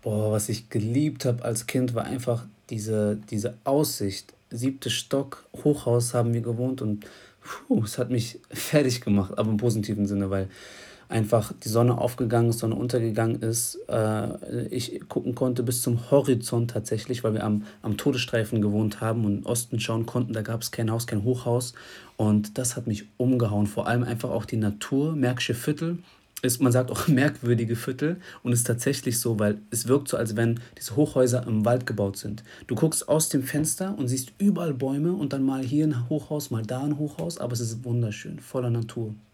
Boah, was ich geliebt habe als Kind, war einfach diese Aussicht. Siebter Stock, Hochhaus haben wir gewohnt und es hat mich fertig gemacht, aber im positiven Sinne, weil einfach die Sonne aufgegangen ist, Sonne untergegangen ist. Ich gucken konnte bis zum Horizont tatsächlich, weil wir am Todesstreifen gewohnt haben und in den Osten schauen konnten. Da gab es kein Haus, kein Hochhaus. Und das hat mich umgehauen. Vor allem einfach auch die Natur, Märkische Viertel. Ist, man sagt auch merkwürdige Viertel und ist tatsächlich so, weil es wirkt so, als wenn diese Hochhäuser im Wald gebaut sind. Du guckst aus dem Fenster und siehst überall Bäume und dann mal hier ein Hochhaus, mal da ein Hochhaus, aber es ist wunderschön, voller Natur.